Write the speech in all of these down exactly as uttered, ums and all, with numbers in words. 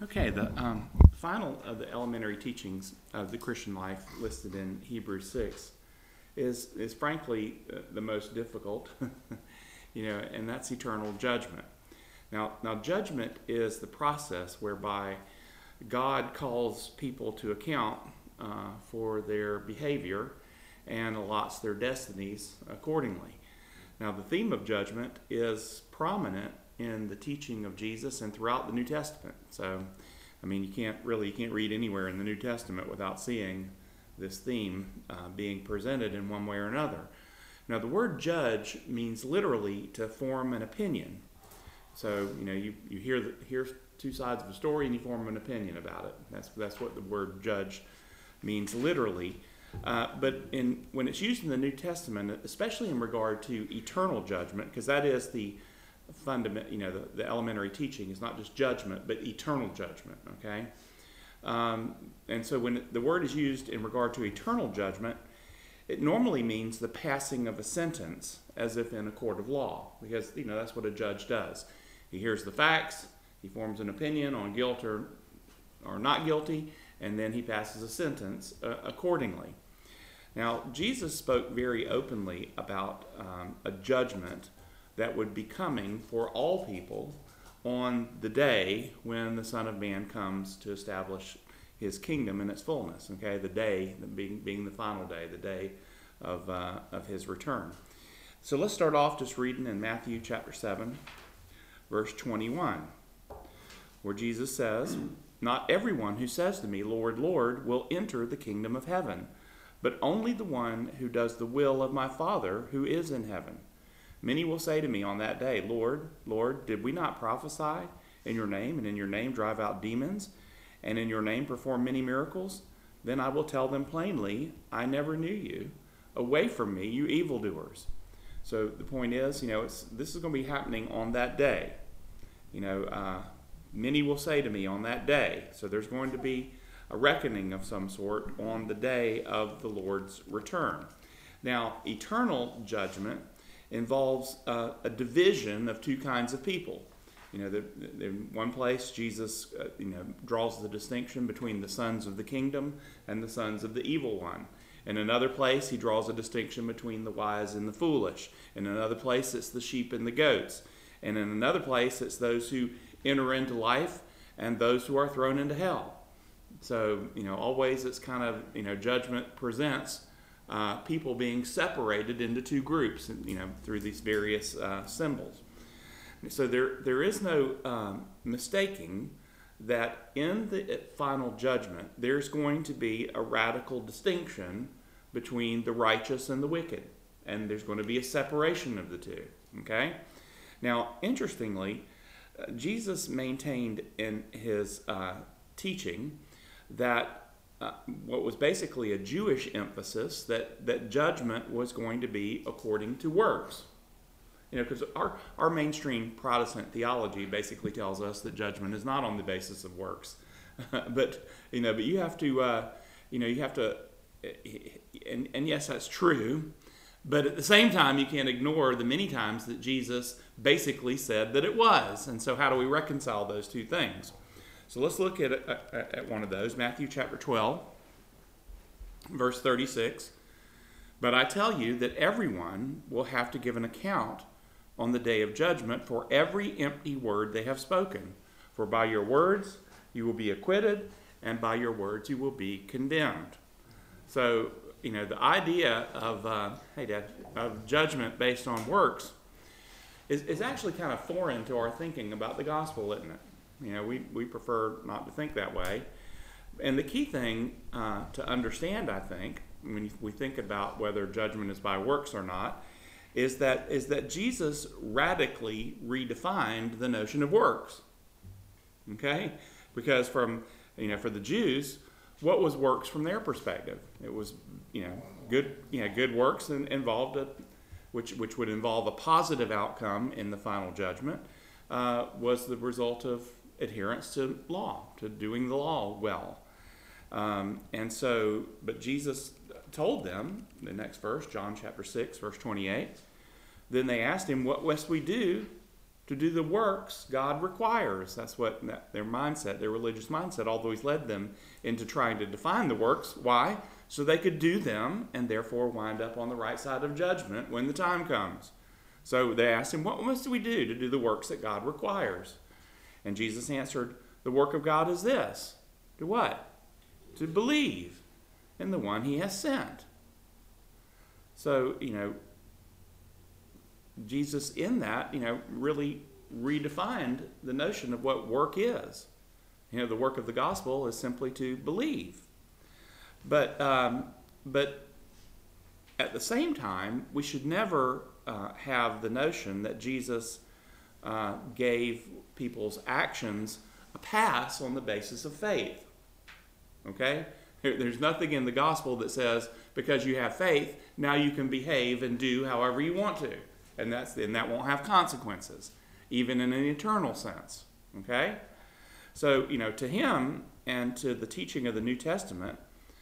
Okay, the um, final of the elementary teachings of the Christian life listed in Hebrews six is is frankly uh, the most difficult, you know, and that's eternal judgment. Now, now judgment is the process whereby God calls people to account uh, for their behavior and allots their destinies accordingly. Now, the theme of judgment is prominent in the teaching of Jesus and throughout the New Testament. So, I mean, you can't really, you can't read anywhere in the New Testament without seeing this theme uh, being presented in one way or another. Now, the word judge means literally to form an opinion. So, you know, you, you hear the, hear two sides of a story and you form an opinion about it. That's that's what the word judge means literally. Uh, but in when it's used in the New Testament, especially in regard to eternal judgment, because that is the fundament, you know, the, the elementary teaching is not just judgment, but eternal judgment. Okay, um, and so when the word is used in regard to eternal judgment, it normally means the passing of a sentence, as if in a court of law, because you know that's what a judge does. He hears the facts, he forms an opinion on guilt or or not guilty, and then he passes a sentence uh, accordingly. Now, Jesus spoke very openly about um, a judgment that would be coming for all people on the day when the Son of Man comes to establish his kingdom in its fullness. Okay, the day being being the final day, the day of uh, of his return. So let's start off just reading in Matthew chapter seven, verse twenty-one, where Jesus says, "Not everyone who says to me, 'Lord, Lord,' will enter the kingdom of heaven, but only the one who does the will of my Father who is in heaven. Many will say to me on that day, 'Lord, Lord, did we not prophesy in your name, and in your name drive out demons, and in your name perform many miracles?' Then I will tell them plainly, 'I never knew you. Away from me, you evildoers.'" So the point is, you know, it's, this is going to be happening on that day. You know, uh, many will say to me on that day. So there's going to be a reckoning of some sort on the day of the Lord's return. Now, eternal judgment involves uh, a division of two kinds of people. You know, the, the, in one place, Jesus, uh, you know, draws the distinction between the sons of the kingdom and the sons of the evil one. In another place, he draws a distinction between the wise and the foolish. In another place, it's the sheep and the goats. And in another place, it's those who enter into life and those who are thrown into hell. So, you know, always it's kind of, you know, judgment presents uh, people being separated into two groups, you know, through these various uh, symbols. So there, there is no um, mistaking that in the final judgment, there's going to be a radical distinction between the righteous and the wicked. And there's going to be a separation of the two, okay? Now, interestingly, uh, Jesus maintained in his uh, teaching that uh, what was basically a Jewish emphasis, that, that judgment was going to be according to works. You know, because our, our mainstream Protestant theology basically tells us that judgment is not on the basis of works. but, you know, but you have to, uh, you know, you have to, and, and yes, that's true, but at the same time, you can't ignore the many times that Jesus basically said that it was. And so how do we reconcile those two things? So let's look at, at, at one of those, Matthew chapter twelve, verse thirty-six. "But I tell you that everyone will have to give an account on the day of judgment for every empty word they have spoken. For by your words you will be acquitted, and by your words you will be condemned." So, you know, the idea of, uh, hey, Dad, of judgment based on works is, is actually kind of foreign to our thinking about the gospel, isn't it? You know, we, we prefer not to think that way. And the key thing uh, to understand, I think, when we think about whether judgment is by works or not, is that is that Jesus radically redefined the notion of works. Okay? Because from, you know, for the Jews, what was works from their perspective? It was, you know, good, you know, good works and involved a, which which would involve a positive outcome in the final judgment, uh, was the result of adherence to law, to doing the law well. Um, and so, but Jesus told them, the next verse, John chapter six, verse twenty-eight, then they asked him, "What must we do to do the works God requires. That's what that, their mindset, their religious mindset, always led them into trying to define the works. Why? So they could do them and therefore wind up on the right side of judgment when the time comes. So they asked him, what must we do to do the works that God requires? And Jesus answered, the work of God is this. To what? To believe in the one he has sent. So, you know, Jesus in that, you know, really redefined the notion of what work is. You know, the work of the gospel is simply to believe. But, um, but at the same time, we should never uh, have the notion that Jesus uh, gave people's actions a pass on the basis of faith. Okay? There's nothing in the gospel that says, because you have faith, now you can behave and do however you want to. And that's and that won't have consequences, even in an eternal sense. Okay? So, you know, to him and to the teaching of the New Testament,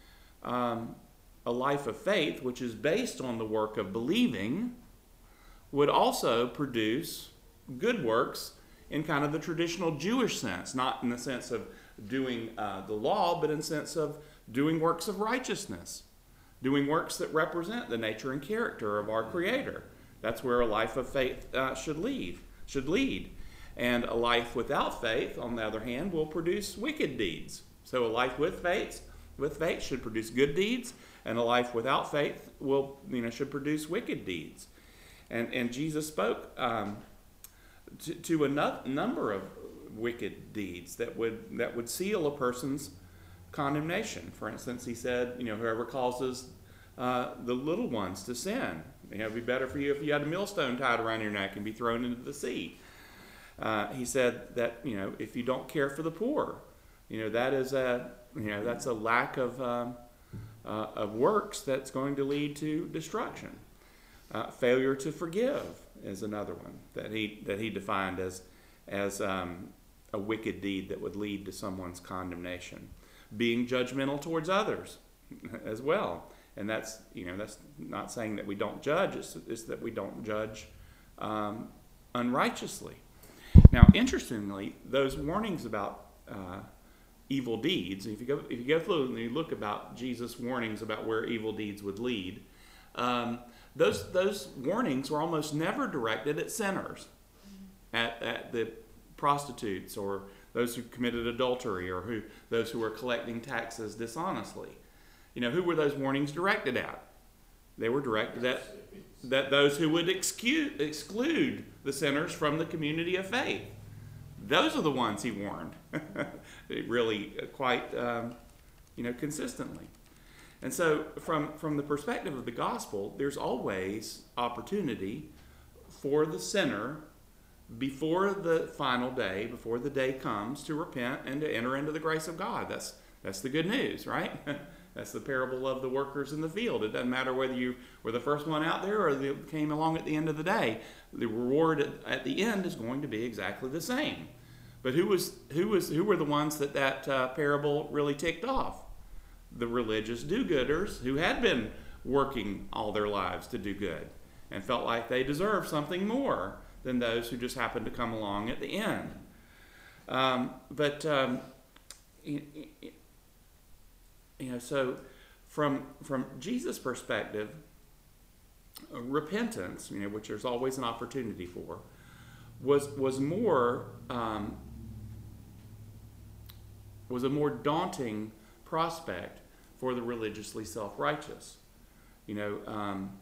um, a life of faith, which is based on the work of believing, would also produce good works in kind of the traditional Jewish sense, not in the sense of doing uh, the law, but in the sense of doing works of righteousness, doing works that represent the nature and character of our Creator. That's where a life of faith uh, should lead, should lead. And a life without faith, on the other hand, will produce wicked deeds. So a life with faith, with faith should produce good deeds, and a life without faith will, you know, should produce wicked deeds. And and Jesus spoke um, to, to a no, number of wicked deeds that would that would seal a person's condemnation. For instance, he said, you know, whoever causes uh, the little ones to sin, you know, it'd be better for you if you had a millstone tied around your neck and be thrown into the sea. Uh, he said that, you know, if you don't care for the poor, you know, that is a, you know, that's a lack of um, uh, of works that's going to lead to destruction. Uh, failure to forgive is another one that he that he defined as as um, a wicked deed that would lead to someone's condemnation. Being judgmental towards others as well, and that's, you know, that's not saying that we don't judge. It's, it's that we don't judge um, unrighteously. Now, interestingly, those warnings about uh, evil deeds, if you go if you go through and you look about Jesus' warnings about where evil deeds would lead, um, those those warnings were almost never directed at sinners, at at the prostitutes or those who committed adultery or who those who were collecting taxes dishonestly. You know, who were those warnings directed at? They were directed at that those who would excuse, exclude the sinners from the community of faith. Those are the ones he warned, really quite, um, you know, consistently. And so from, from the perspective of the gospel, there's always opportunity for the sinner before the final day, before the day comes, to repent and to enter into the grace of God. That's, that's the good news, right? That's the parable of the workers in the field. It doesn't matter whether you were the first one out there or you came along at the end of the day. The reward at the end is going to be exactly the same. But who was who was who were the ones that that uh, parable really ticked off? The religious do-gooders who had been working all their lives to do good and felt like they deserved something more than those who just happened to come along at the end. Um, but um, you know, so from from Jesus' perspective, repentance, you know, which there's always an opportunity for, was was more um, was a more daunting prospect for the religiously self-righteous. You know, um,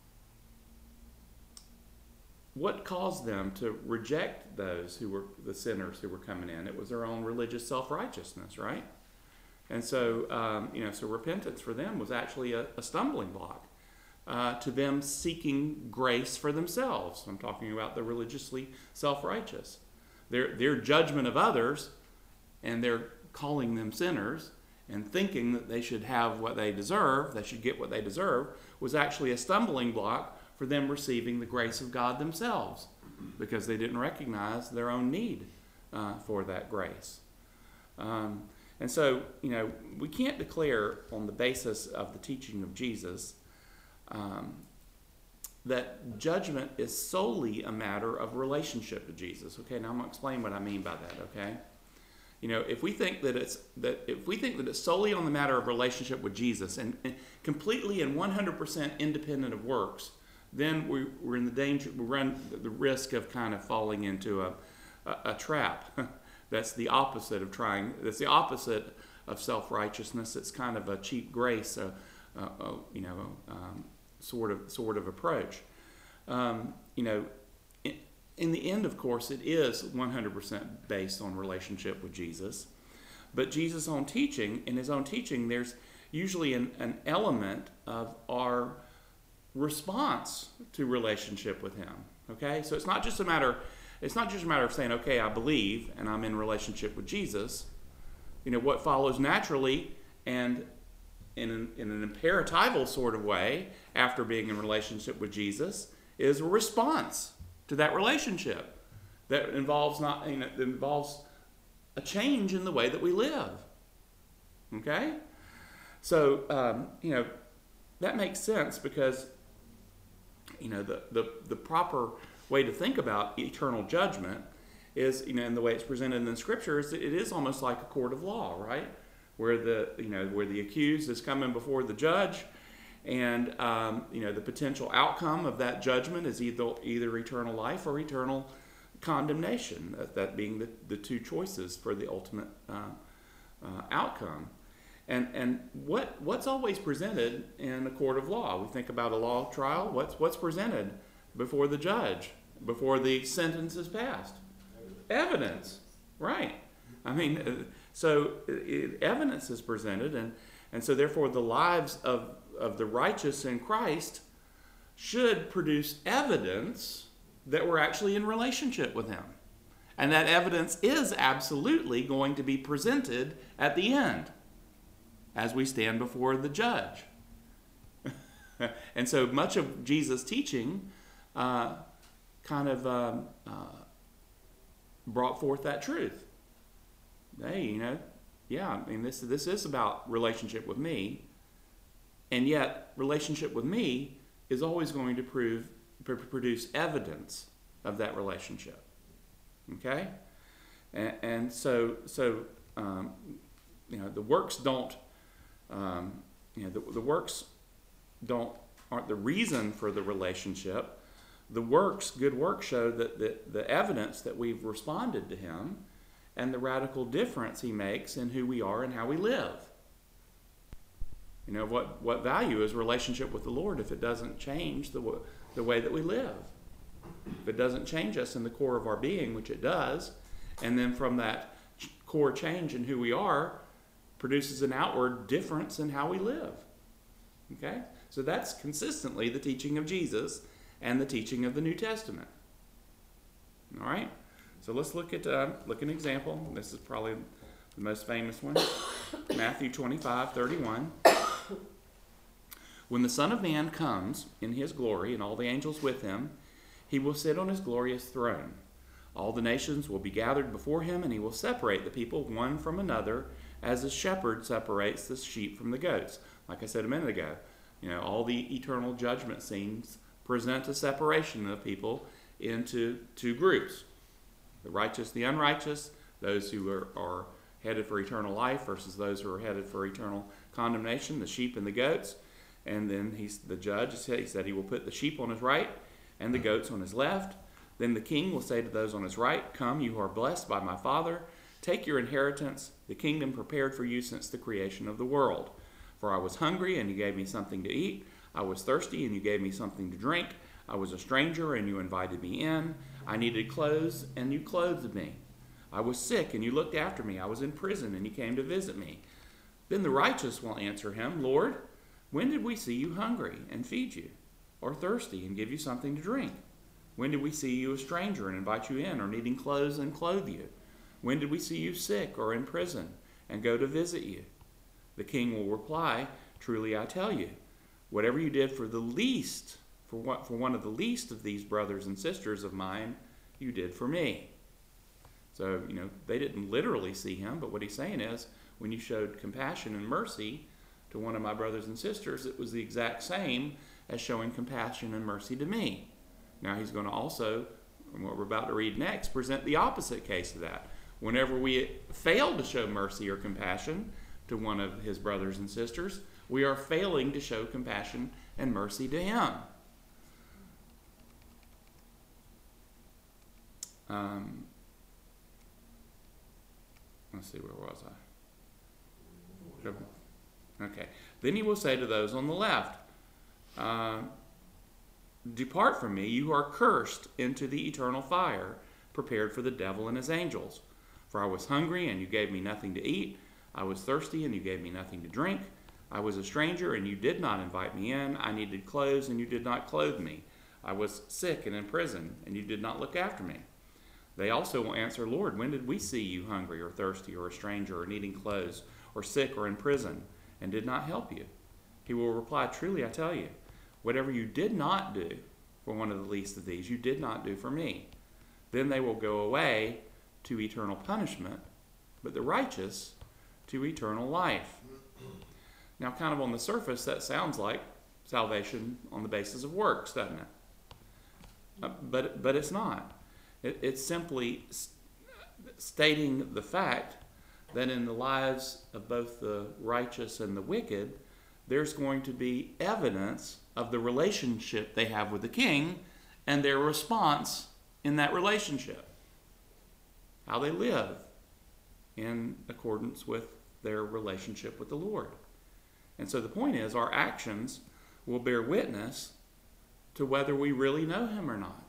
what caused them to reject those who were the sinners who were coming in? It was their own religious self-righteousness, right? And so, um, you know, so repentance for them was actually a, a stumbling block uh, to them seeking grace for themselves. I'm talking about the religiously self-righteous. Their, their judgment of others and their calling them sinners and thinking that they should have what they deserve, they should get what they deserve, was actually a stumbling block for them receiving the grace of God themselves, because they didn't recognize their own need uh, for that grace. Um, and so, you know, we can't declare on the basis of the teaching of Jesus um, that judgment is solely a matter of relationship with Jesus. Okay, now I'm going to explain what I mean by that, okay? You know, if we think that it's that if we think that it's solely on the matter of relationship with Jesus and, and completely and one hundred percent independent of works, then we, we're in the danger, we run the risk of kind of falling into a, a, a trap. That's the opposite of trying, that's the opposite of self-righteousness. It's kind of a cheap grace, a, a, a you know, um, sort of sort of approach. Um, you know, in, in the end, of course, it is one hundred percent based on relationship with Jesus. But Jesus' own teaching, in his own teaching, there's usually an, an element of our response to relationship with him. Okay, so it's not just a matter. It's not just a matter of saying, okay, I believe and I'm in relationship with Jesus. You know, what follows naturally and in an, in an imperatival sort of way after being in relationship with Jesus is a response to that relationship that involves not, you know, that involves a change in the way that we live. Okay? So, um, you know, that makes sense because, you know, the, the, the proper way to think about eternal judgment is, you know, in the way it's presented in the Scripture, is that it is almost like a court of law, right? Where the, you know, where the accused is coming before the judge, and um, you know, the potential outcome of that judgment is either either eternal life or eternal condemnation. That, that being the, the two choices for the ultimate uh, uh, outcome. And and what what's always presented in a court of law? We think about a law trial. What's what's presented before the judge before the sentence is passed? Evidence, right? I mean, uh, so it, evidence is presented, and and so therefore the lives of of the righteous in Christ should produce evidence that we're actually in relationship with him, and that evidence is absolutely going to be presented at the end as we stand before the judge. And so much of Jesus' teaching uh, kind of um, uh, brought forth that truth. Hey, you know, yeah, I mean, this this is about relationship with me, and yet relationship with me is always going to prove pr- produce evidence of that relationship. Okay, and, and so so um, you know, the works don't um, you know the, the works don't aren't the reason for the relationship. The works, good works, show that the, the evidence that we've responded to him and the radical difference he makes in who we are and how we live. You know, what, what value is relationship with the Lord if it doesn't change the, the way that we live? If it doesn't change us in the core of our being, which it does, and then from that core change in who we are, produces an outward difference in how we live. Okay? So that's consistently the teaching of Jesus and the teaching of the New Testament. All right? So let's look at uh, look at an example. This is probably the most famous one. Matthew twenty-five thirty-one. When the Son of Man comes in his glory and all the angels with him, he will sit on his glorious throne. All the nations will be gathered before him, and he will separate the people one from another as a shepherd separates the sheep from the goats. Like I said a minute ago, you know, all the eternal judgment scenes present a separation of people into two groups. The righteous, the unrighteous, those who are, are headed for eternal life versus those who are headed for eternal condemnation, the sheep and the goats. And then he's, the judge he said he will put the sheep on his right and the goats on his left. Then the king will say to those on his right, "Come, you who are blessed by my Father, take your inheritance, the kingdom prepared for you since the creation of the world. For I was hungry, and you gave me something to eat. I was thirsty, and you gave me something to drink. I was a stranger, and you invited me in. I needed clothes, and you clothed me. I was sick, and you looked after me. I was in prison, and you came to visit me." Then the righteous will answer him, "Lord, when did we see you hungry and feed you, or thirsty and give you something to drink? When did we see you a stranger and invite you in, or needing clothes and clothe you? When did we see you sick or in prison and go to visit you?" The king will reply, "Truly I tell you, whatever you did for the least, for what, for one of the least of these brothers and sisters of mine, you did for me." So, you know, they didn't literally see him, but what he's saying is, when you showed compassion and mercy to one of my brothers and sisters, it was the exact same as showing compassion and mercy to me. Now he's going to also, what we're about to read next, present the opposite case of that. Whenever we fail to show mercy or compassion to one of his brothers and sisters, we are failing to show compassion and mercy to him. Um, let's see, where was I? Okay. Then he will say to those on the left, uh, depart from me, you are cursed, into the eternal fire, prepared for the devil and his angels. For I was hungry, and you gave me nothing to eat. I was thirsty, and you gave me nothing to drink. I was a stranger, and you did not invite me in. I needed clothes, and you did not clothe me. I was sick and in prison, and you did not look after me. They also will answer, Lord, when did we see you hungry or thirsty or a stranger or needing clothes or sick or in prison and did not help you? He will reply, truly I tell you, whatever you did not do for one of the least of these, you did not do for me. Then they will go away to eternal punishment, but the righteous to eternal life. Now, kind of on the surface, that sounds like salvation on the basis of works, doesn't it? Uh, but, but it's not. It, it's simply st- stating the fact that in the lives of both the righteous and the wicked, there's going to be evidence of the relationship they have with the king and their response in that relationship. How they live in accordance with their relationship with the Lord. And so the point is, our actions will bear witness to whether we really know him or not.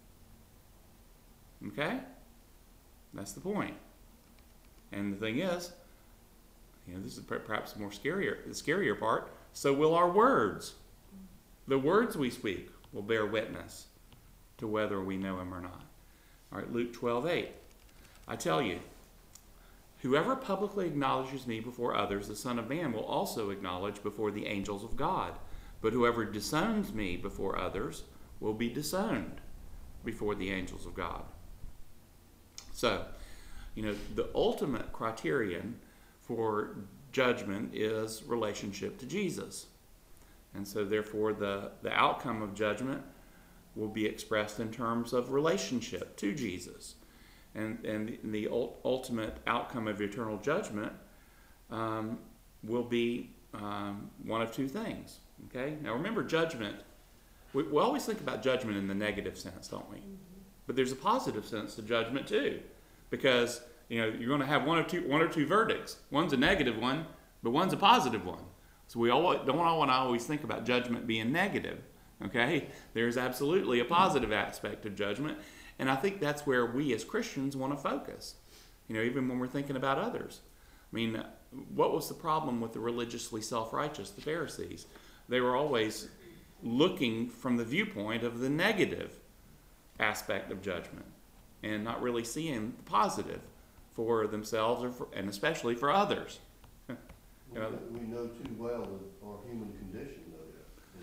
Okay? That's the point. And the thing is, you know, this is perhaps the more scarier, the scarier part, so will our words. The words we speak will bear witness to whether we know him or not. All right, Luke twelve eight. I tell you, whoever publicly acknowledges me before others, the Son of Man will also acknowledge before the angels of God. But whoever disowns me before others will be disowned before the angels of God. So, you know, the ultimate criterion for judgment is relationship to Jesus. And so, therefore, the, the outcome of judgment will be expressed in terms of relationship to Jesus. And, and the, the ultimate outcome of eternal judgment um, will be um, one of two things. Okay? Now remember, judgment, we, we always think about judgment in the negative sense, don't we? Mm-hmm. But there's a positive sense to judgment too. Because, you know, you're going to have one or two one or two verdicts. One's a negative one, but one's a positive one. So we all don't want to always think about judgment being negative. Okay? There's absolutely a positive aspect of judgment. And I think that's where we as Christians want to focus, you know, even when we're thinking about others. I mean, what was the problem with the religiously self-righteous, the Pharisees? They were always looking from the viewpoint of the negative aspect of judgment and not really seeing the positive for themselves or for, and especially for others. You know, we know too well our human condition, though.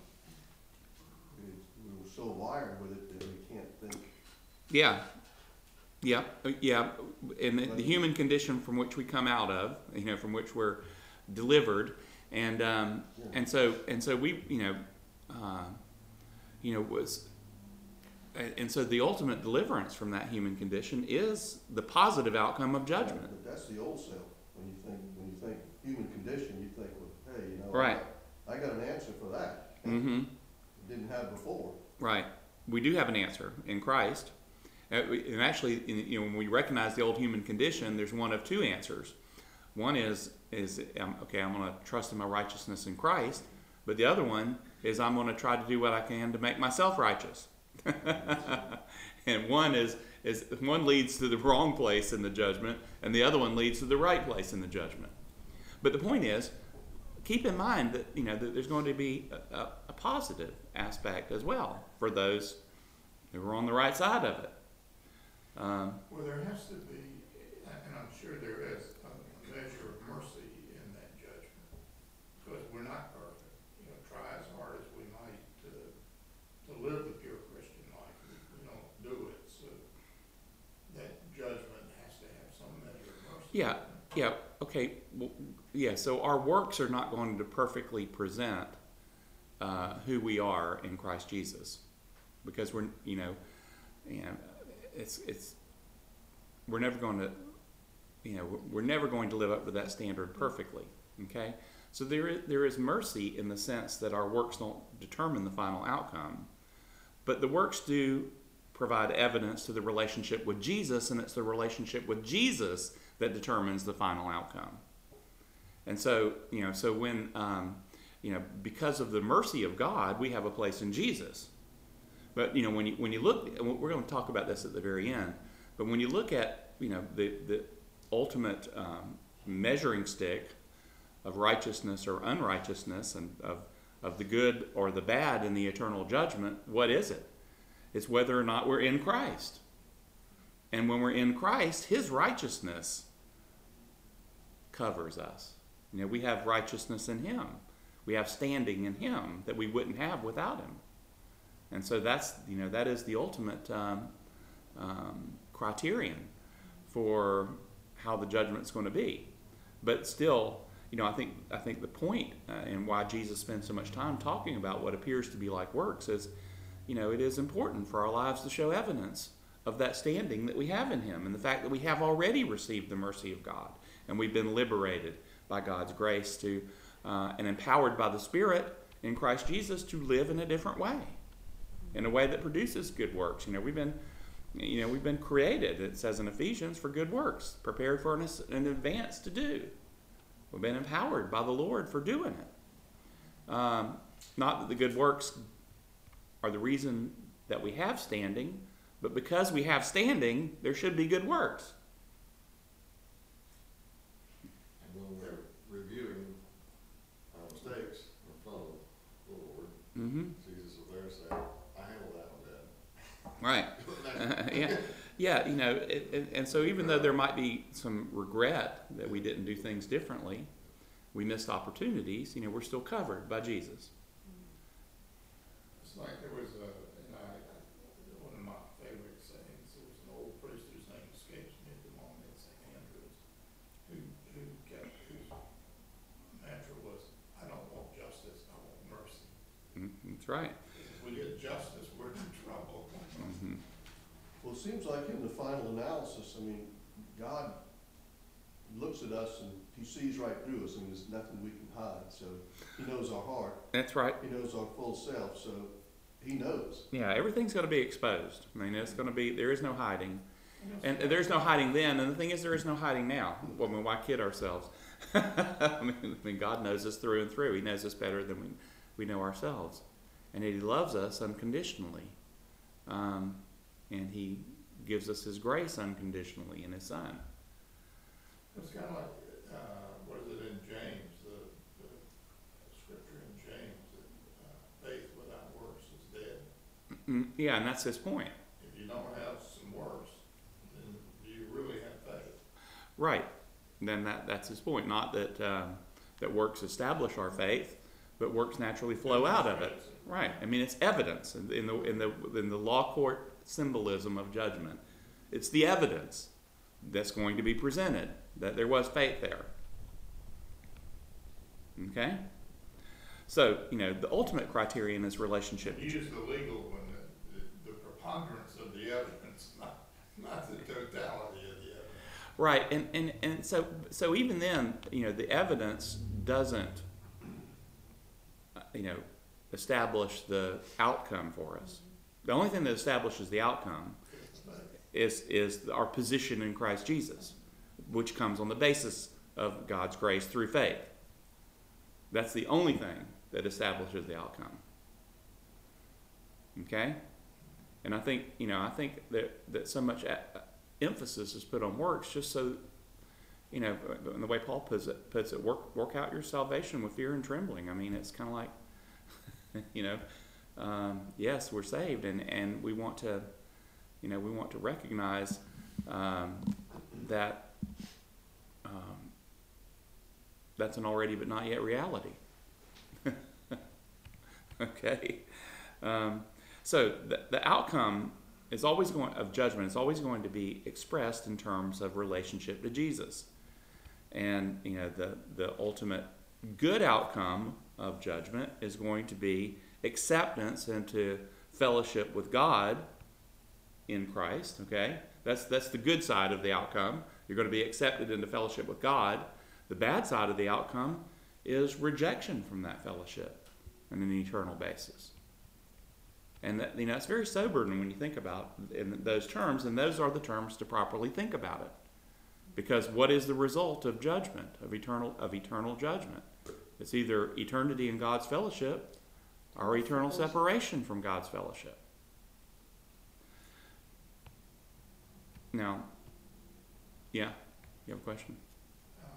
We're so wired with it that we can't think. Yeah, yeah, yeah, and the, the human condition from which we come out of, you know, from which we're delivered, and um, yeah. and so and so we, you know, uh, you know, was, and so the ultimate deliverance from that human condition is the positive outcome of judgment. Yeah, but that's the old self. When you think when you think human condition, you think, well, hey, you know, right. I, got, I got an answer for that. Mm-hmm. Didn't have before. Right. We do have an answer in Christ. And actually, you know, when we recognize the old human condition, there's one of two answers. One is, is um, okay, I'm going to trust in my righteousness in Christ. But the other one is I'm going to try to do what I can to make myself righteous. And one is, is one leads to the wrong place in the judgment, and the other one leads to the right place in the judgment. But the point is, keep in mind that, you know, that there's going to be a, a, a positive aspect as well for those who are on the right side of it. Um, well, there has to be, and I'm sure there is, a measure of mercy in that judgment, because we're not perfect. You know, try as hard as we might to to live the pure Christian life, we, we don't do it. So that judgment has to have some measure of mercy. Yeah, yeah, okay, well, yeah. So our works are not going to perfectly present uh, who we are in Christ Jesus, because we're, you know, and it's it's we're never going to, you know, we're never going to live up to that standard perfectly. Okay, so there is there is mercy in the sense that our works don't determine the final outcome, but the works do provide evidence to the relationship with Jesus, and it's the relationship with Jesus that determines the final outcome. And so, you know, so when, um, you know, because of the mercy of God, we have a place in Jesus. But, you know, when you, when you look, and we're going to talk about this at the very end, but when you look at, you know, the, the ultimate um, measuring stick of righteousness or unrighteousness, and of, of the good or the bad in the eternal judgment, what is it? It's whether or not we're in Christ. And when we're in Christ, his righteousness covers us. You know, we have righteousness in him. We have standing in him that we wouldn't have without him. And so that's, you know, that is the ultimate um, um, criterion for how the judgment's going to be. But still, you know, I think I think the point uh, and why Jesus spends so much time talking about what appears to be like works is, you know, it is important for our lives to show evidence of that standing that we have in him, and the fact that we have already received the mercy of God, and we've been liberated by God's grace to uh, and empowered by the Spirit in Christ Jesus to live in a different way, in a way that produces good works. You know, we've been, you know, we've been created, it says in Ephesians, for good works, prepared for an, an advance to do. We've been empowered by the Lord for doing it. Um, not that the good works are the reason that we have standing, but because we have standing, there should be good works. And when we're reviewing our mistakes in front of the Lord, Mm-hmm. Jesus was there saying, I handled that one, Dad. Right. yeah. Yeah, you know, it, it, and so even though there might be some regret that we didn't do things differently, we missed opportunities, you know, we're still covered by Jesus. It's like there was a, and I, one of my favorite sayings, there was an old priest whose name escapes me at the moment in Saint Andrews, who, who kept, whose mantra was, I don't want justice, I want mercy. Mm, that's right. If we get justice, we're in trouble. Mm-hmm. Well, it seems like in the final analysis, I mean, God looks at us and he sees right through us, and there's nothing we can hide. So he knows our heart. That's right. He knows our full self. So he knows. Yeah, everything's going to be exposed. I mean, it's going to be, there is no hiding. And there's no hiding then, and the thing is, there is no hiding now. Well, I mean, why kid ourselves? I, mean, I mean, God knows us through and through. He knows us better than we, we know ourselves. And he loves us unconditionally. Um, and he gives us his grace unconditionally in his Son. It's kind of like, uh, what is it in James, the, the scripture in James, that uh, faith without works is dead. Mm, yeah, and that's his point. If you don't have some works, then do you really have faith? Right. Then that, that's his point. Not that um, that works establish our faith, but works naturally flow out of it. Right. I mean, it's evidence in the in the in the law court symbolism of judgment. It's the evidence that's going to be presented that there was faith there. Okay? So, you know, the ultimate criterion is relationship. You use the legal one, the, the, the preponderance of the evidence, not, not the totality of the evidence. Right, and, and, and so so even then, you know, the evidence doesn't, uh, you know, establish the outcome for us. The only thing that establishes the outcome is is our position in Christ Jesus, which comes on the basis of God's grace through faith. That's the only thing that establishes the outcome. Okay? And I think, you know, I think that, that so much a- emphasis is put on works just so, you know, in the way Paul puts it, puts it work, work out your salvation with fear and trembling. I mean, it's kind of like, you know, um, yes, we're saved, and, and we want to, you know, we want to recognize um, that um, that's an already but not yet reality. Okay, um, so the, the outcome is always going of judgment is always going to be expressed in terms of relationship to Jesus, and you know the the ultimate good outcome of judgment is going to be acceptance into fellowship with God in Christ, okay? That's, that's the good side of the outcome. You're going to be accepted into fellowship with God. The bad side of the outcome is rejection from that fellowship on an eternal basis. And that, you know, it's very sobering when you think about in those terms, and those are the terms to properly think about it. Because what is the result of judgment, of eternal, of eternal judgment? It's either eternity in God's fellowship or eternal separation from God's fellowship. Now, yeah, you have a question? Uh,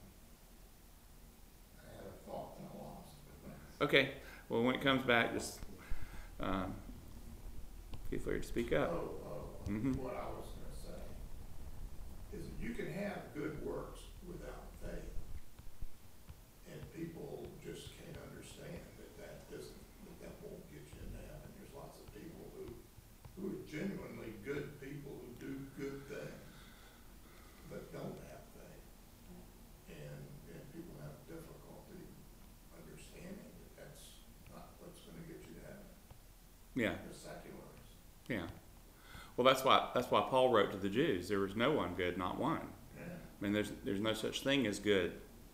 I had a thought and I lost it. Okay, well, when it comes back, just um, feel free to speak up. Oh, oh, Mhm. what I was gonna say is that you can have good works without faith. And people just can't understand that that doesn't, that that won't get you into heaven. There's lots of people who, who are genuinely good people who do good things, but don't have faith. And, and people have difficulty understanding that that's not what's gonna get you to heaven. Yeah, The secularists. yeah. Well, that's why that's why Paul wrote to the Jews. There was no one good, not one. Yeah. I mean, there's there's no such thing as good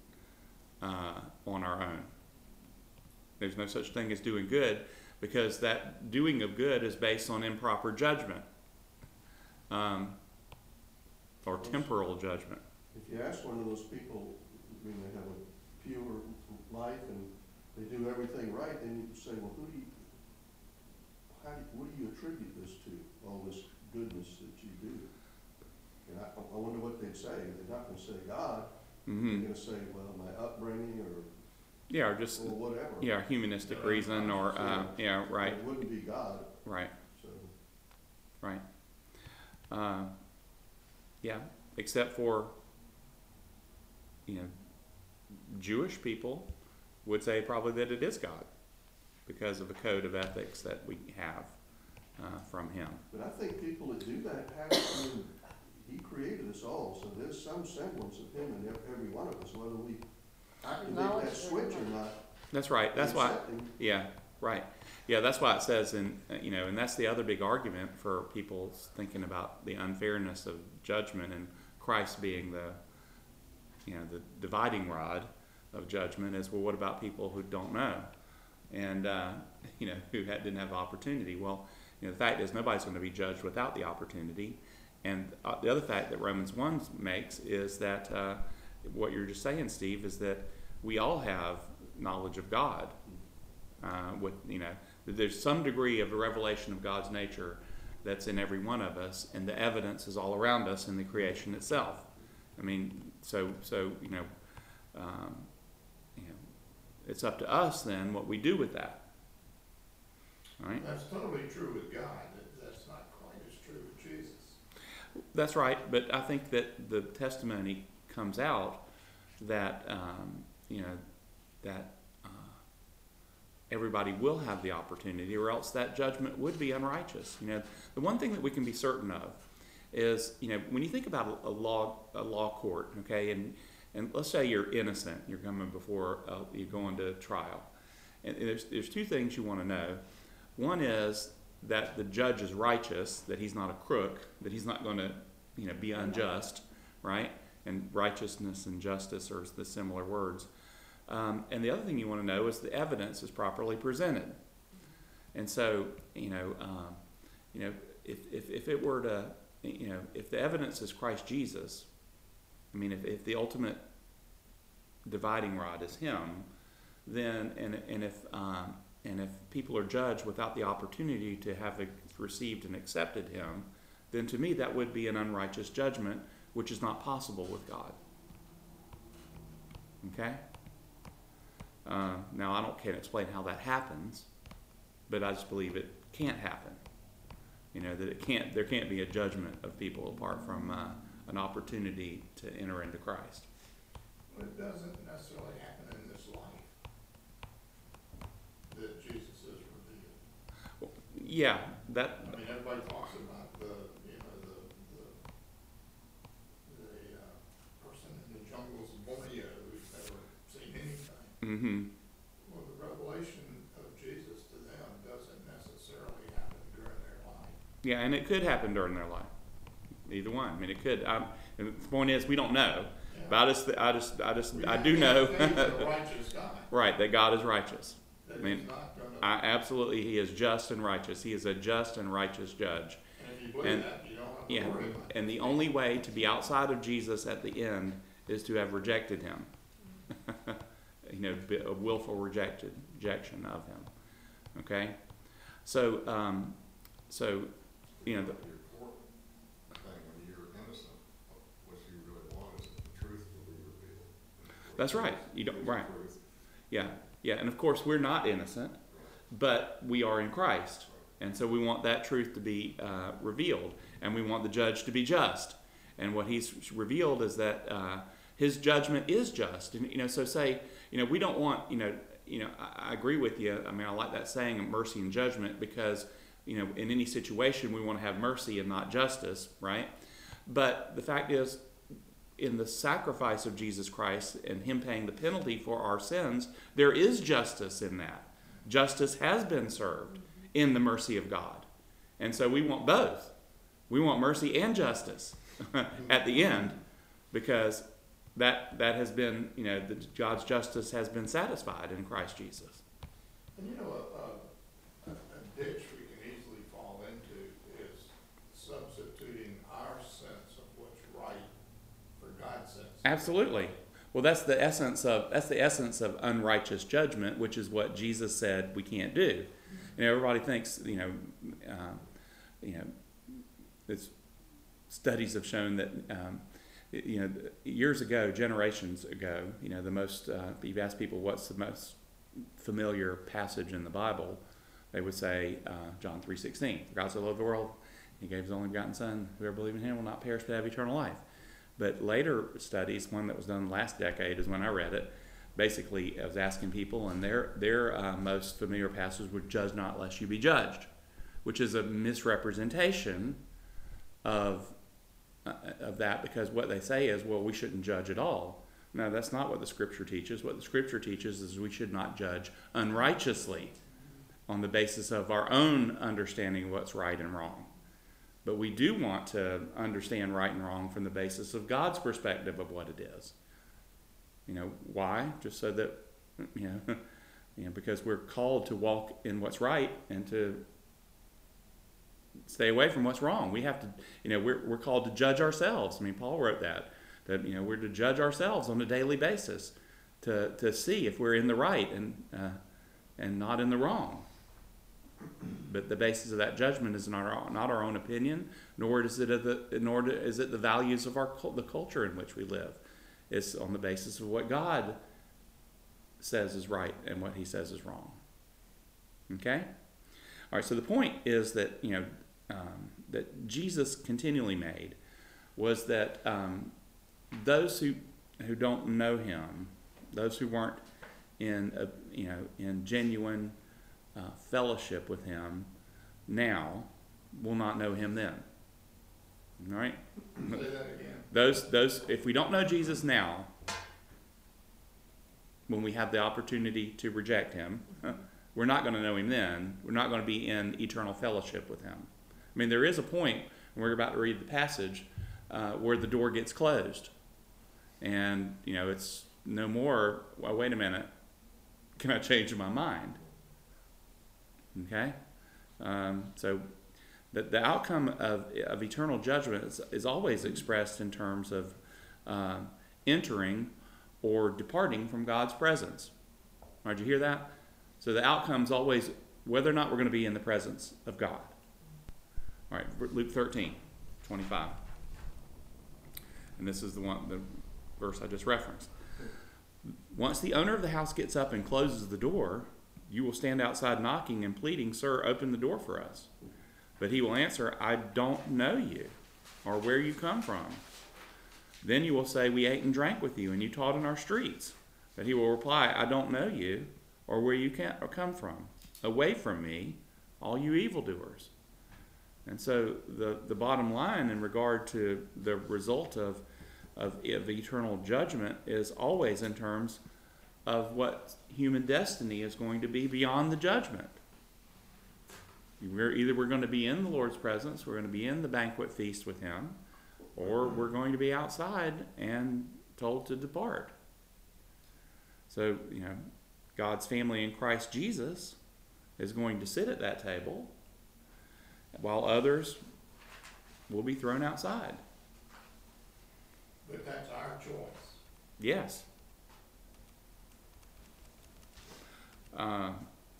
uh, on our own. There's no such thing as doing good, because that doing of good is based on improper judgment um, or temporal judgment. If you ask one of those people, I mean, they have a pure life and they do everything right, then you say, well, who do you, how do, what do you attribute this to, all this goodness that you do? And I, I wonder what they'd say. They're not gonna say God. Mm-hmm. They're gonna say, well, my upbringing or, Yeah, or just or whatever. yeah, humanistic reason, or uh, yeah, right, It wouldn't be God, right, so. right. Uh, yeah, except for, you know, Jewish people would say probably that it is God because of a code of ethics that we have uh, from Him. But I think people that do that have, I mean, He created us all, so there's some semblance of Him in ev- every one of us, whether we activate Acknowledge that switch or not. That's right. That's why. accept Him. Yeah, right. Yeah, that's why it says, in uh, you know, and that's the other big argument for people thinking about the unfairness of judgment and Christ being the, you know, the dividing rod of judgment is, well, what about people who don't know, and uh, you know, who had, didn't have opportunity? Well, you know, the fact is nobody's going to be judged without the opportunity, and uh, the other fact that Romans one makes is that uh, what you're just saying, Steve, is that we all have knowledge of God. Uh, with you know, there's some degree of a revelation of God's nature that's in every one of us, and the evidence is all around us in the creation itself. I mean, so so you know, um, you know, it's up to us then what we do with that. All right. That's totally true with God. That- That's not quite as true with Jesus. That's right, but I think that the testimony comes out that um, you know that uh, everybody will have the opportunity, or else that judgment would be unrighteous. You know, the one thing that we can be certain of is, you know, when you think about a law a law court, okay, and and let's say you're innocent, you're coming before uh, you're going to trial, and there's there's two things you want to know. One is that the judge is righteous, that he's not a crook, that he's not going to, you know, be unjust, right? And righteousness and justice are the similar words. Um, and the other thing you want to know is the evidence is properly presented. And so, you know, um, you know, if, if if it were to, you know, if the evidence is Christ Jesus, I mean, if, if the ultimate dividing rod is Him, then and and if um, and if people are judged without the opportunity to have received and accepted Him, then to me that would be an unrighteous judgment, which is not possible with God. Okay? Uh, now, I don't can't explain how that happens, but I just believe it can't happen. You know, that it can't, there can't be a judgment of people apart from uh, an opportunity to enter into Christ. But it doesn't necessarily happen in this life that Jesus is revealed. Yeah, that, I mean, everybody talks about the, you know, the, the, the uh, person in the jungles of Borneo who's never seen anything. Mm-hmm. Well, the revelation of Jesus to them doesn't necessarily happen during their life. Yeah, and it could happen during their life. Either one. I mean, it could. Um, and the point is, we don't know. Yeah. But I just, I just, I just, We I have do to know. have faith in a righteous God. Right, that God is righteous. That I mean, he's not gonna, I, absolutely, He is just and righteous. He is a just and righteous judge. and if you believe and- that, you don't have to Yeah, worry about it. and the only way to be outside of Jesus at the end is to have rejected Him. You know, be- a willful rejected rejection of Him. Okay, so um, so you know. The, Your court thing, when you're innocent, what you really want is that the truth will be revealed. That's right. You don't Is right. truth. Yeah, yeah, and of course we're not innocent, but we are in Christ, and so we want that truth to be uh, revealed, and we want the judge to be just. And what He's revealed is that uh, His judgment is just. And you know, so say, you know, we don't want, you know, you know, I, I agree with you. I mean, I like that saying of mercy and judgment because, you know, in any situation we want to have mercy and not justice, right? But the fact is, in the sacrifice of Jesus Christ and Him paying the penalty for our sins, there is justice in that. Justice has been served in the mercy of God. And so we want both. We want mercy and justice at the end, because that that has been, you know, the, God's justice has been satisfied in Christ Jesus. And you know, a, a, a ditch we can easily fall into is substituting our sense of what's right for God's sense. Absolutely. Well, that's the essence of that's the essence of unrighteous judgment, which is what Jesus said we can't do. You know, everybody thinks, you know, uh, you know, it's, studies have shown that, um, you know, years ago, generations ago, you know, the most, uh, if you've asked people what's the most familiar passage in the Bible, they would say uh, John three sixteen. For God so loved the world, He gave His only begotten Son. Whoever believes in Him will not perish but have eternal life. But later studies, one that was done last decade is when I read it, basically I was asking people, and their, their uh, most familiar passage was judge not lest you be judged, which is a misrepresentation of uh, of that, because what they say is, well, we shouldn't judge at all. No, that's not what the Scripture teaches. What the Scripture teaches is we should not judge unrighteously on the basis of our own understanding of what's right and wrong. But we do want to understand right and wrong from the basis of God's perspective of what it is. You know, why? Just so that, you know, you know, because we're called to walk in what's right and to stay away from what's wrong. We have to, you know, we're, we're called to judge ourselves. I mean, Paul wrote that, that, you know, we're to judge ourselves on a daily basis to, to see if we're in the right and, uh, and not in the wrong. But the basis of that judgment is not our, not our own opinion, nor is it the, nor is it the values of our the culture in which we live. It's on the basis of what God says is right and what He says is wrong. Okay? All right, so the point is that, you know, um, that Jesus continually made was that um, those who who don't know Him, those who weren't in a, you know in genuine uh, fellowship with Him now, will not know Him then. All right? Say that again. Those those if we don't know Jesus now, when we have the opportunity to reject Him, we're not going to know Him then. We're not going to be in eternal fellowship with Him. I mean, there is a point, and we're about to read the passage, uh, where the door gets closed. And, you know, it's no more, well, wait a minute, can I change my mind? Okay? Um, so the, the outcome of, of eternal judgment is, is always expressed in terms of uh, entering or departing from God's presence. Did you hear that? So the outcome is always whether or not we're going to be in the presence of God. All right, Luke thirteen, twenty-five. And this is the one, the verse I just referenced. Once the owner of the house gets up and closes the door, you will stand outside knocking and pleading, "Sir, open the door for us." But he will answer, "I don't know you, or where you come from." Then you will say, "We ate and drank with you, and you taught in our streets." But he will reply, "I don't know you, or where you can, or come from. Away from me, all you evildoers." And so the, the bottom line in regard to the result of, of, of eternal judgment is always in terms of what human destiny is going to be beyond the judgment. We're either we're going to be in the Lord's presence, we're going to be in the banquet feast with him, or we're going to be outside and told to depart. So, you know, God's family in Christ Jesus is going to sit at that table, while others will be thrown outside. But that's our choice. Yes. Uh,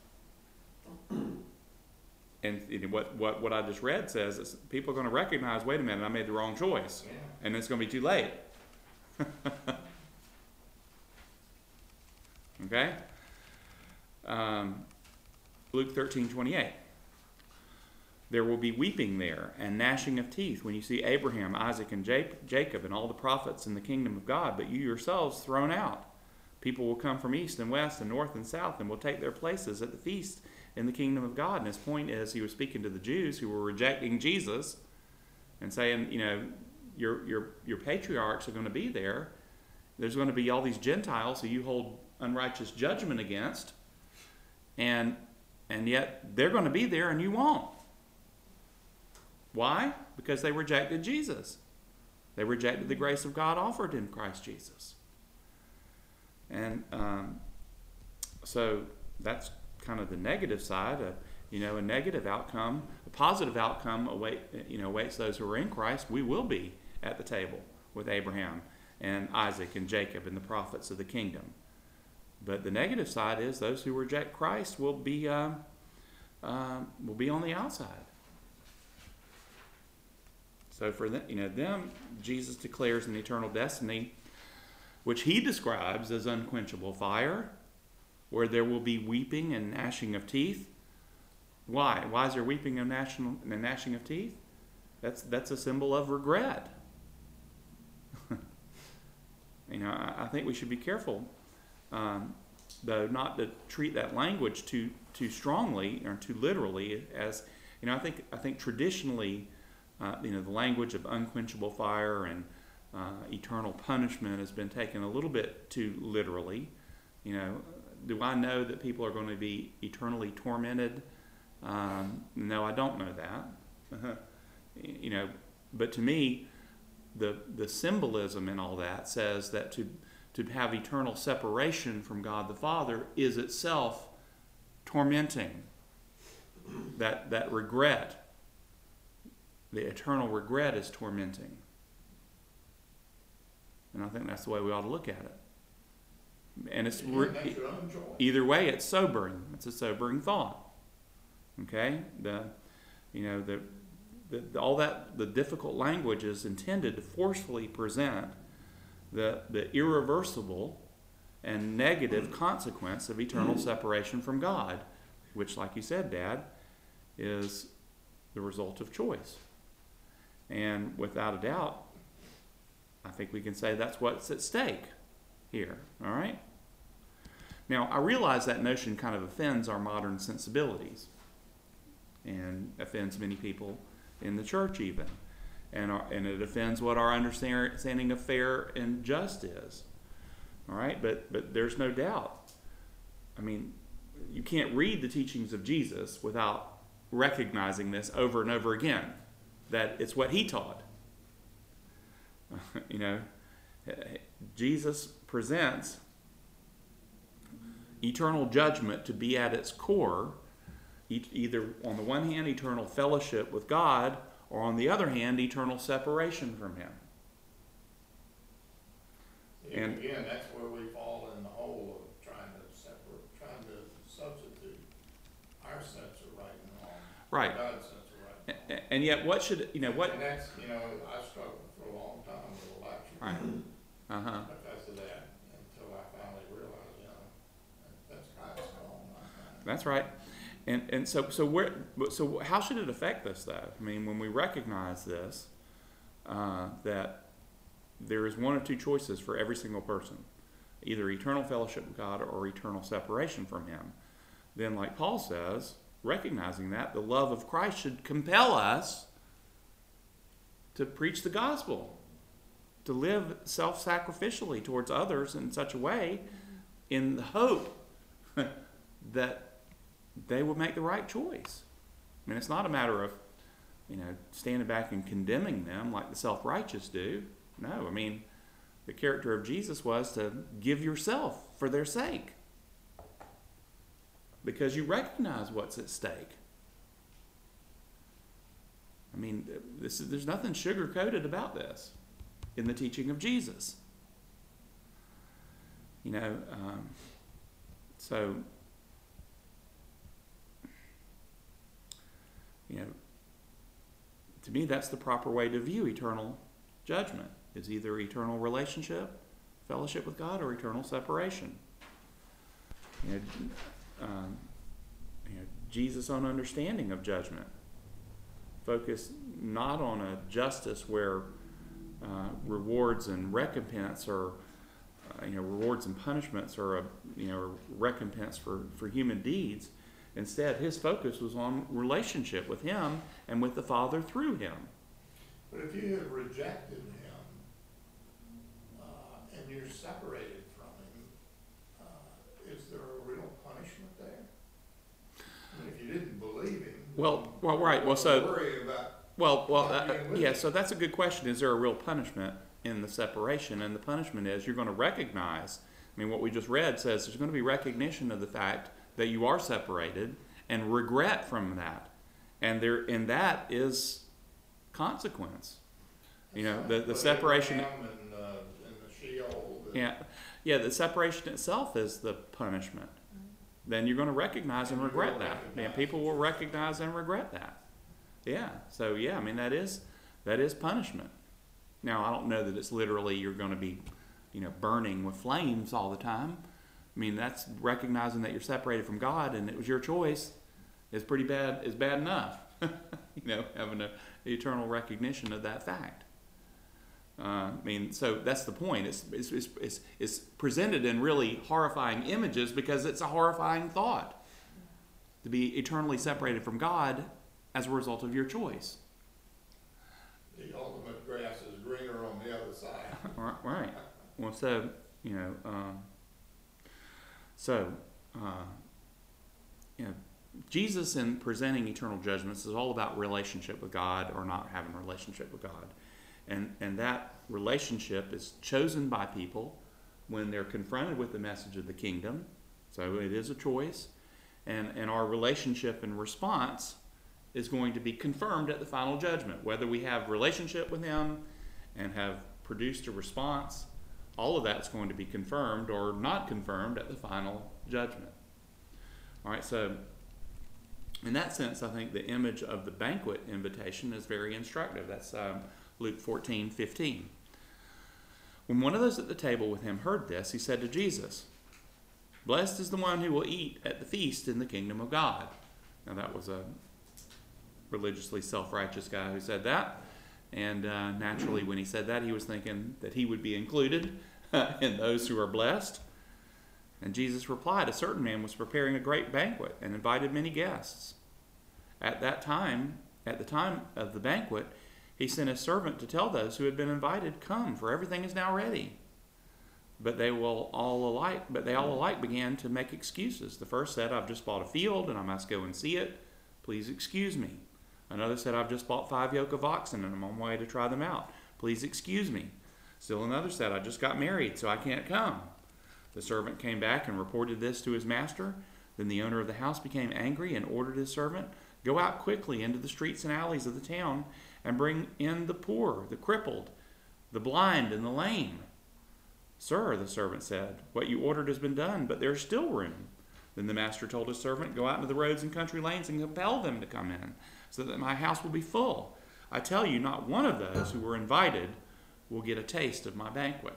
and you know, what, what, what I just read says is people are going to recognize, wait a minute, I made the wrong choice. Yeah. And it's going to be too late. Okay? Um, Luke thirteen twenty-eight. There will be weeping there and gnashing of teeth when you see Abraham, Isaac, and Jacob and all the prophets in the kingdom of God, but you yourselves thrown out. People will come from east and west and north and south and will take their places at the feast in the kingdom of God. And his point is, he was speaking to the Jews who were rejecting Jesus and saying, you know, your your your patriarchs are going to be there. There's going to be all these Gentiles who you hold unrighteous judgment against, and and yet they're going to be there and you won't. Why? Because they rejected Jesus. They rejected the grace of God offered in Christ Jesus. And um, so that's kind of the negative side. Uh, you know, a negative outcome, a positive outcome await, you know, awaits those who are in Christ. We will be at the table with Abraham and Isaac and Jacob and the prophets of the kingdom. But the negative side is those who reject Christ will be uh, uh, will be on the outside. So for them, you know, them, Jesus declares an eternal destiny, which he describes as unquenchable fire, where there will be weeping and gnashing of teeth. Why? Why is there weeping and gnashing, and gnashing of teeth? That's that's a symbol of regret. You know, I, I think we should be careful, um, though, not to treat that language too too strongly or too literally. As you know, I think I think traditionally, uh, you know, the language of unquenchable fire and uh, eternal punishment has been taken a little bit too literally. You know, do I know that people are going to be eternally tormented? Um, no, I don't know that. You know, but to me, the the symbolism in all that says that to to have eternal separation from God the Father is itself tormenting. That that regret, the eternal regret, is tormenting. And I think that's the way we ought to look at it. And it's Again, that's your own choice. either way, it's sobering. It's a sobering thought. Okay, the you know the, the all that the difficult language is intended to forcefully present the the irreversible and negative consequence of eternal separation from God, which, like you said, Dad, is the result of choice. And without a doubt, I think we can say that's what's at stake here. All right. Now, I realize that notion kind of offends our modern sensibilities and offends many people in the church even. And, our, and it offends what our understanding of fair and just is. All right? But, but there's no doubt. I mean, you can't read the teachings of Jesus without recognizing this over and over again, that it's what he taught. You know, Jesus presents eternal judgment to be at its core, either on the one hand, eternal fellowship with God, or on the other hand, eternal separation from him. Yeah, And- again, that's where we fall in the hole of trying to separate, trying to substitute our sense of right and wrong. Right. for God's sense of right and wrong. A- And yet, what should, you know, what... And that's, you know, I struggled for a long time with election. Right. Uh-huh. Because of that, until I finally realized, you know, that- that's God's call, not mine. That's right. And and so so where so how should it affect us though? I mean, when we recognize this, uh, that there is one of two choices for every single person, either eternal fellowship with God or eternal separation from him, then, like Paul says, recognizing that, the love of Christ should compel us to preach the gospel, to live self-sacrificially towards others in such a way in the hope that they would make the right choice. I mean, it's not a matter of, you know, standing back and condemning them like the self-righteous do. No, I mean, the character of Jesus was to give yourself for their sake, because you recognize what's at stake. I mean, this is, there's nothing sugar-coated about this in the teaching of Jesus. You know, um, so, you know, to me, that's the proper way to view eternal judgment, is either eternal relationship, fellowship with God, or eternal separation. You know, um, you know, Jesus' own understanding of judgment focused not on a justice where uh, rewards and recompense are, uh, you know, rewards and punishments are a, you know, recompense for, for human deeds. Instead, his focus was on relationship with him and with the Father through him. But if you have rejected him, uh, and you're separated from him, uh, is there a real punishment there? I mean, if you didn't believe him. Well, well, right. Well, so worry about. well, well, not uh, being with yeah. him. So that's a good question. Is there a real punishment in the separation? And the punishment is you're going to recognize. I mean, what we just read says there's going to be recognition of the fact that you are separated and regret from that, and there, and that is consequence. You know, the the But separation. Abraham And, uh, and the Sheol. the- Yeah, yeah. The separation itself is the punishment. Then you're going to recognize and And you regret will that. Yeah, recognize people that will you're recognize and regret that. Yeah. So yeah, I mean that is that is punishment. Now I don't know that it's literally you're going to be, you know, burning with flames all the time. I mean that's recognizing that you're separated from God and it was your choice. Is pretty bad. Is bad enough. You know, having a eternal recognition of that fact. Uh, I mean, so that's the point. It's, it's, it's, it's, it's presented in really horrifying images because it's a horrifying thought to be eternally separated from God as a result of your choice. The ultimate grass is greener on the other side. Right. right. Well, so, you know, um, so, uh, you know, Jesus in presenting eternal judgments is all about relationship with God or not having a relationship with God. And, and that relationship is chosen by people when they're confronted with the message of the kingdom. So it is a choice. And, and our relationship and response is going to be confirmed at the final judgment. Whether we have relationship with him and have produced a response, all of that's going to be confirmed or not confirmed at the final judgment. All right, so in that sense, I think the image of the banquet invitation is very instructive. That's um, Luke fourteen fifteen. When one of those at the table with him heard this, he said to Jesus, "Blessed is the one who will eat at the feast in the kingdom of God." Now that was a religiously self-righteous guy who said that. And uh, naturally when he said that, he was thinking that he would be included in those who are blessed. And Jesus replied, "A certain man was preparing a great banquet and invited many guests. At that time, at the time of the banquet, he sent his servant to tell those who had been invited, 'Come, for everything is now ready.' But they will all alike, but they all alike began to make excuses. The first said, 'I've just bought a field and I must go and see it. Please excuse me.' Another said, 'I've just bought five yoke of oxen and I'm on my way to try them out. Please excuse me.' Still another said, 'I just got married, so I can't come.' The servant came back and reported this to his master. Then the owner of the house became angry and ordered his servant, 'Go out quickly into the streets and alleys of the town and bring in the poor, the crippled, the blind, and the lame.' 'Sir,' the servant said, 'what you ordered has been done, but there is still room.' Then the master told his servant, 'Go out into the roads and country lanes and compel them to come in, so that my house will be full. I tell you, not one of those who were invited will get a taste of my banquet.'"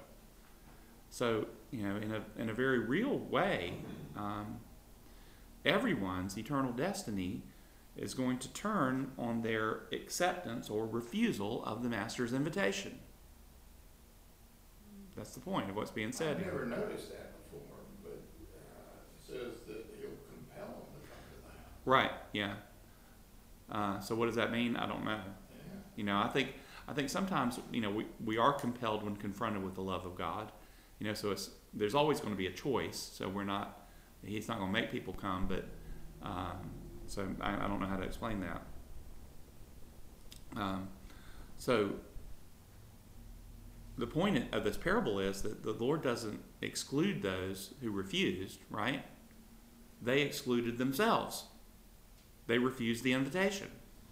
So, you know, in a in a very real way, um, everyone's eternal destiny is going to turn on their acceptance or refusal of the master's invitation. That's the point of what's being said I've here. never noticed that before, but uh, it says that he'll compel them to come to the house. Right, yeah. Uh, so what does that mean? I don't know. Yeah. You know, I think I think sometimes, you know, we, we are compelled when confronted with the love of God. You know, so it's there's always going to be a choice. So we're not, he's not going to make people come, but um, so I, I don't know how to explain that. Um, so the point of this parable is that the Lord doesn't exclude those who refused, right? They excluded themselves. They refused the invitation.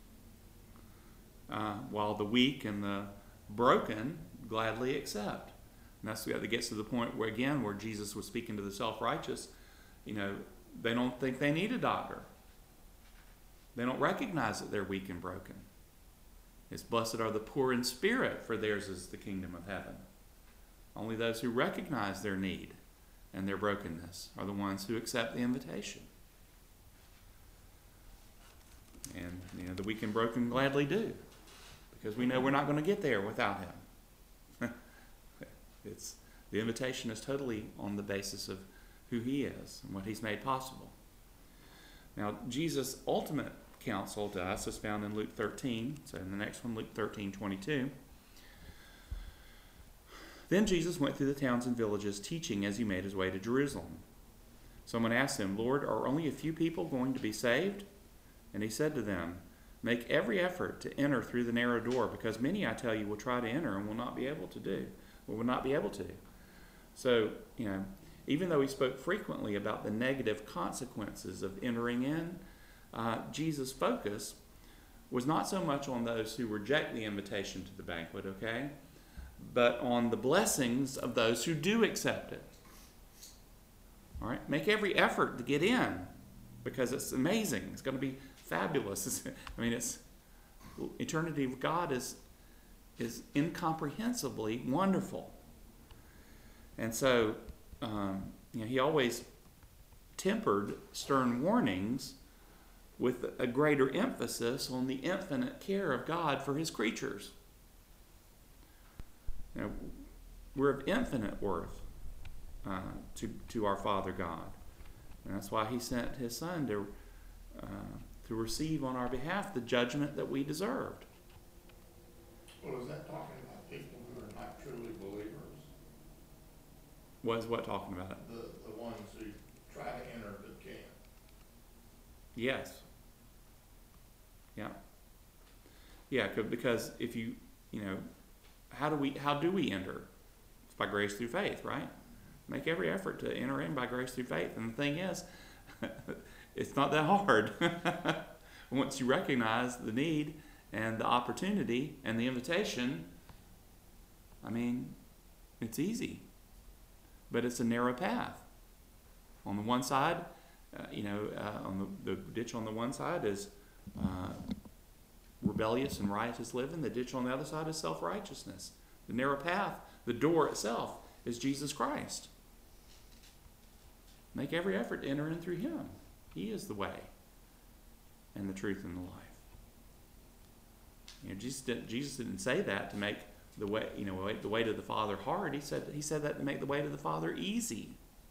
Uh, while the weak and the broken gladly accept. And that's that gets to the point where, again, where Jesus was speaking to the self-righteous, you know, they don't think they need a doctor. They don't recognize that they're weak and broken. It's blessed are the poor in spirit, for theirs is the kingdom of heaven. Only those who recognize their need and their brokenness are the ones who accept the invitation. And, you know, the weak and broken gladly do, because we know we're not going to get there without him. It's, the invitation is totally on the basis of who he is and what he's made possible. Now, Jesus' ultimate counsel to us is found in Luke thirteen. So in the next one, Luke thirteen twenty-two. Then Jesus went through the towns and villages, teaching as he made his way to Jerusalem. Someone asked him, Lord, are only a few people going to be saved? And he said to them, make every effort to enter through the narrow door, because many, I tell you, will try to enter and will not be able to do, or will not be able to. So, you know, even though he spoke frequently about the negative consequences of entering in, uh, Jesus' focus was not so much on those who reject the invitation to the banquet, okay, but on the blessings of those who do accept it. All right, make every effort to get in, because it's amazing. It's going to be fabulous. It's, I mean, it's eternity with God is is incomprehensibly wonderful. And so, um, you know, he always tempered stern warnings with a greater emphasis on the infinite care of God for his creatures. You know, we're of infinite worth uh, to to our Father God, and that's why he sent his Son to uh, to receive on our behalf the judgment that we deserved. Well, is that talking about people who are not truly believers? What is what talking about it? The, the ones who try to enter but can't? Yes. Yeah. Yeah, c- because if you, you know, how do we how do we enter? It's by grace through faith, right? Make every effort to enter in by grace through faith. And the thing is, it's not that hard. Once you recognize the need and the opportunity and the invitation, I mean, it's easy. But it's a narrow path. On the one side, uh, you know, uh, on the, the ditch on the one side is uh, rebellious and riotous living. The ditch on the other side is self-righteousness. The narrow path, the door itself, is Jesus Christ. Make every effort to enter in through him. He is the way and the truth and the life. You know, Jesus didn't, Jesus didn't say that to make the way, you know, the way to the Father hard. He said he said that to make the way to the Father easy.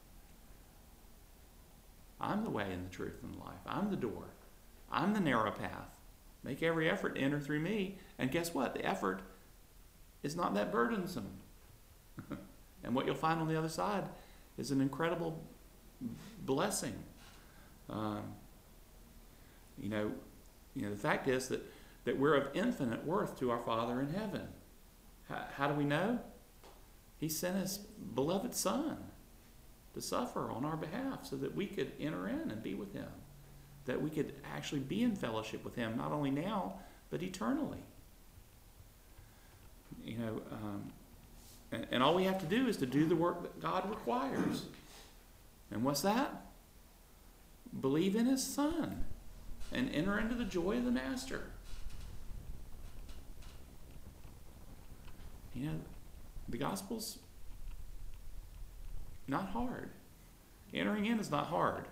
I'm the way and the truth and the life. I'm the door. I'm the narrow path. Make every effort to enter through me. And guess what? The effort is not that burdensome. And what you'll find on the other side is an incredible blessing. Um, you know, you know, the fact is that, that we're of infinite worth to our Father in heaven. How, how do we know? He sent his beloved Son to suffer on our behalf so that we could enter in and be with him. That we could actually be in fellowship with him, not only now, but eternally. You know, um, and, and all we have to do is to do the work that God requires. And what's that? Believe in his Son and enter into the joy of the Master. You know, the gospel's not hard. Entering in is not hard.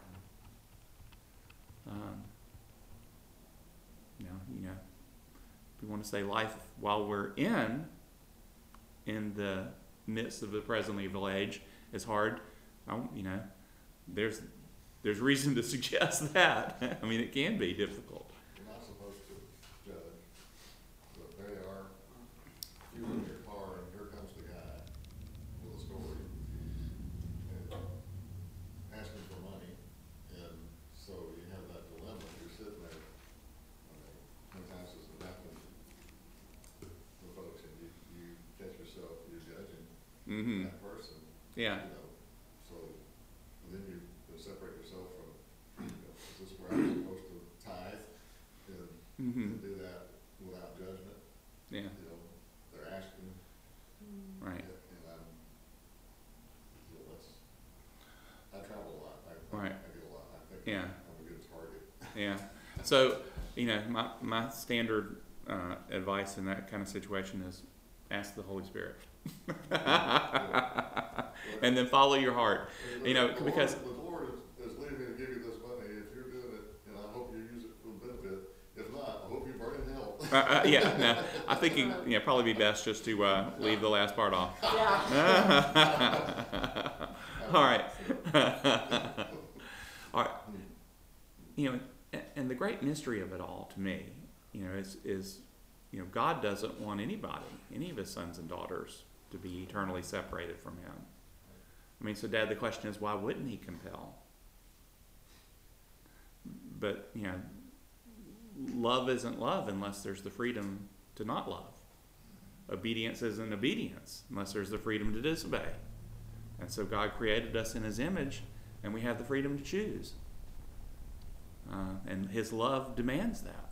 Um, you know, you know, if we want to say life while we're in, in the midst of the present evil age is hard, I don't, you know, there's there's reason to suggest that. I mean, it can be difficult. You're not supposed to judge, but there you are. You in your car, and here comes the guy with a story. Yeah. You know, so, and then you you separate yourself from, you know, is this where I'm supposed to tithe and, Mm-hmm. and do that without judgment? Yeah. You know, they're asking, Right. and, and I'm, you know, that's, I travel a lot, I, I, Right. I do a lot, I think Yeah. I'm a good target. Yeah. So, you know, my, my standard uh, advice in that kind of situation is ask the Holy Spirit. And then follow your heart. And You know, the Lord- because- The Lord is, is leading me to give you this money, if you're doing it, and I hope you use it for benefit, if not, I hope you burn in hell. Uh, uh, yeah, no, I think you, you know, probably be best just to uh, leave the last part off. Yeah. All right. All right. You know, and, and the great mystery of it all to me, you know, is, is, you know, God doesn't want anybody, any of his sons and daughters, to be eternally separated from him. I mean, so Dad, the question is, why wouldn't he compel? But, you know, love isn't love unless there's the freedom to not love. Obedience isn't obedience unless there's the freedom to disobey. And so God created us in his image, and we have the freedom to choose. Uh, and his love demands that.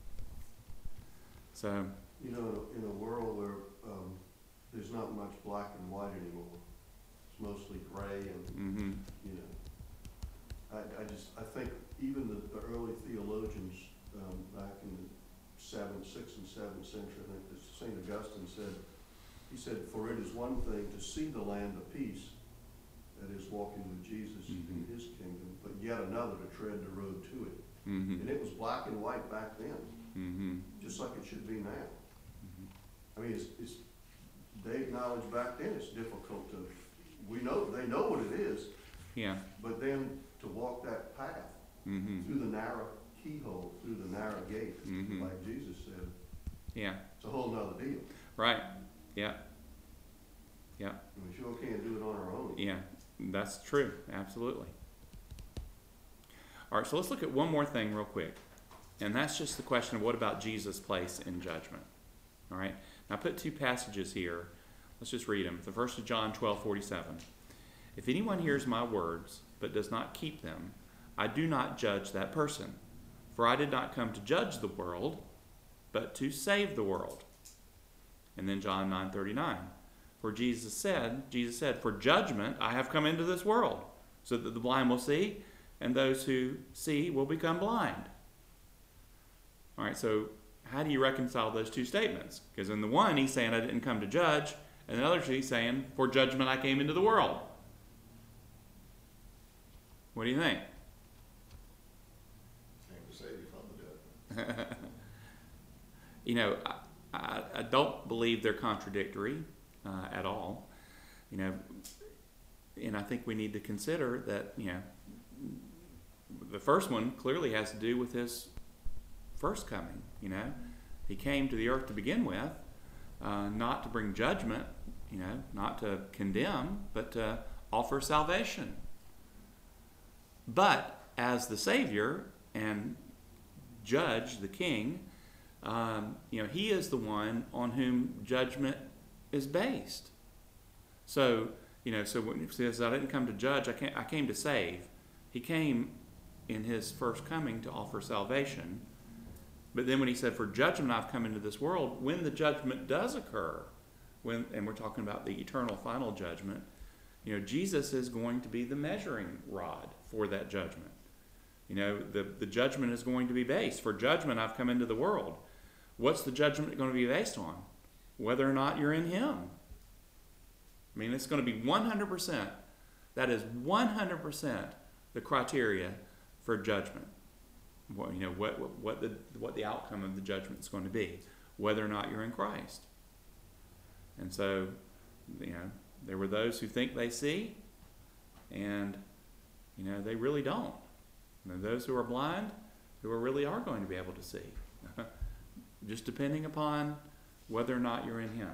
So, You know, in a, in a world where, um, there's not much black and white anymore, it's mostly gray and, mm-hmm, you know, I, I just, I think even the, the early theologians, um, back in the seventh, sixth and seventh century, I think this Saint Augustine said, he said, for it is one thing to see the land of peace, that is walking with Jesus Mhm. in his kingdom, but yet another to tread the road to it. mm-hmm, And it was black and white back then, mm-hmm, just like it should be now. mm-hmm. I mean, it's, it's, they acknowledged back then it's difficult to, we know, they know what it is, Yeah. but then to walk that path Mm-hmm. through the narrow keyhole, through the narrow gate, Mhm. like Jesus said, Yeah. it's a whole nother deal. Right. Yeah. Yeah. And we sure can't do it on our own. Yeah. That's true. Absolutely. All right. So let's look at one more thing real quick. And that's just the question of what about Jesus' place in judgment? All right. Now I put two passages here. Let's just read them. The first is John twelve forty-seven. If anyone hears my words but does not keep them, I do not judge that person. For I did not come to judge the world, but to save the world. And then John nine thirty-nine. For Jesus said, Jesus said, for judgment I have come into this world, so that the blind will see, and those who see will become blind. All right, so how do you reconcile those two statements? Because in the one, he's saying I didn't come to judge, and in the other, he's saying, for judgment I came into the world. What do you think? Came to save you from the judgment. You know, I, I, I don't believe they're contradictory uh, at all. You know, and I think we need to consider that, you know, the first one clearly has to do with his first coming. You know, he came to the earth to begin with, uh, not to bring judgment, you know, not to condemn, but to offer salvation. But as the Savior and Judge, the King, um, you know, he is the one on whom judgment is based. So, you know, so when he says, I didn't come to judge, I came, I came to save. He came in his first coming to offer salvation. But then when he said, for judgment I've come into this world, when the judgment does occur, when, and we're talking about the eternal final judgment, you know, Jesus is going to be the measuring rod for that judgment. You know, the, the judgment is going to be based. For judgment I've come into the world. What's the judgment going to be based on? Whether or not you're in him. I mean, it's going to be one hundred percent. That is one hundred percent the criteria for judgment. What, you know, what, what, what, the, what the outcome of the judgment is going to be. Whether or not you're in Christ. And so, you know, there were those who think they see, and, you know, they really don't. And those who are blind, who are really are going to be able to see. Just depending upon whether or not you're in him.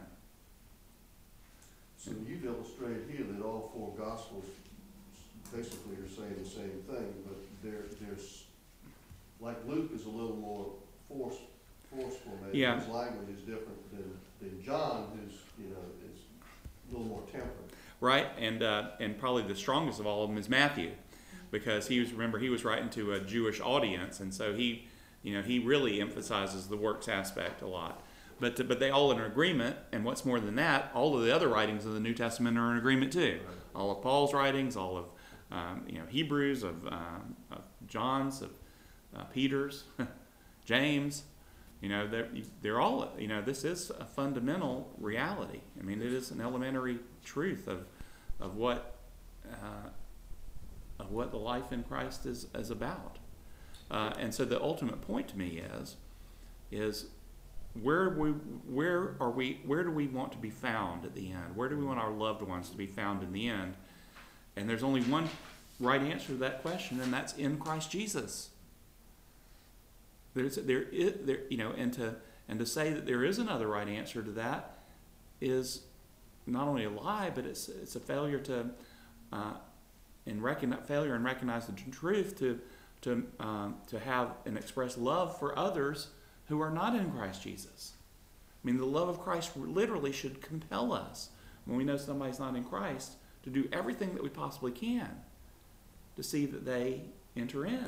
So you've illustrated here that all four gospels basically are saying the same thing, but there, there's, like Luke is a little more force, forceful, maybe. Yeah. His language is different than, than John, who's, you know, is a little more temperate. right? And uh, and probably the strongest of all of them is Matthew, because he was, remember, he was writing to a Jewish audience, and so he, you know, he really emphasizes the works aspect a lot. But but they all are in agreement, and what's more than that, all of the other writings of the New Testament are in agreement too. All of Paul's writings, all of um, you know Hebrews, of, um, of John's, of uh, Peter's, James. You know, they're, they're all, you know, this is a fundamental reality. I mean, it is an elementary truth of of what uh, of what the life in Christ is, is about. Uh, and so the ultimate point to me is, is where we where are we where do we want to be found at the end? Where do we want our loved ones to be found in the end? And there's only one right answer to that question, and that's in Christ Jesus. There's there is there you know, and to and to say that there is another right answer to that is not only a lie, but it's it's a failure to uh, in recognize failure and recognize the truth to to um, to have and express love for others who are not in Christ Jesus. I mean, the love of Christ literally should compel us when we know somebody's not in Christ to do everything that we possibly can to see that they enter in.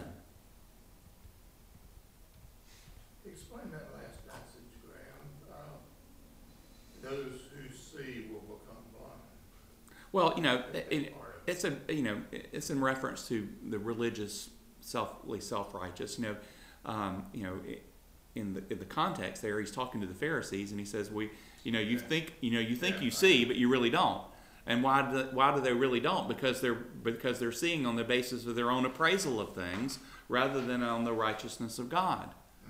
Explain that last passage, Graham. Um, those who see will become blind. Well, you know, it, it's a you know it's in reference to the religious, selfly self-righteous. You know, um, you know, in the in the context there, he's talking to the Pharisees, and he says, "We, you know, you think you know you think you see, but you really don't." And why do why do they really don't? Because they're because they're seeing on the basis of their own appraisal of things rather than on the righteousness of God.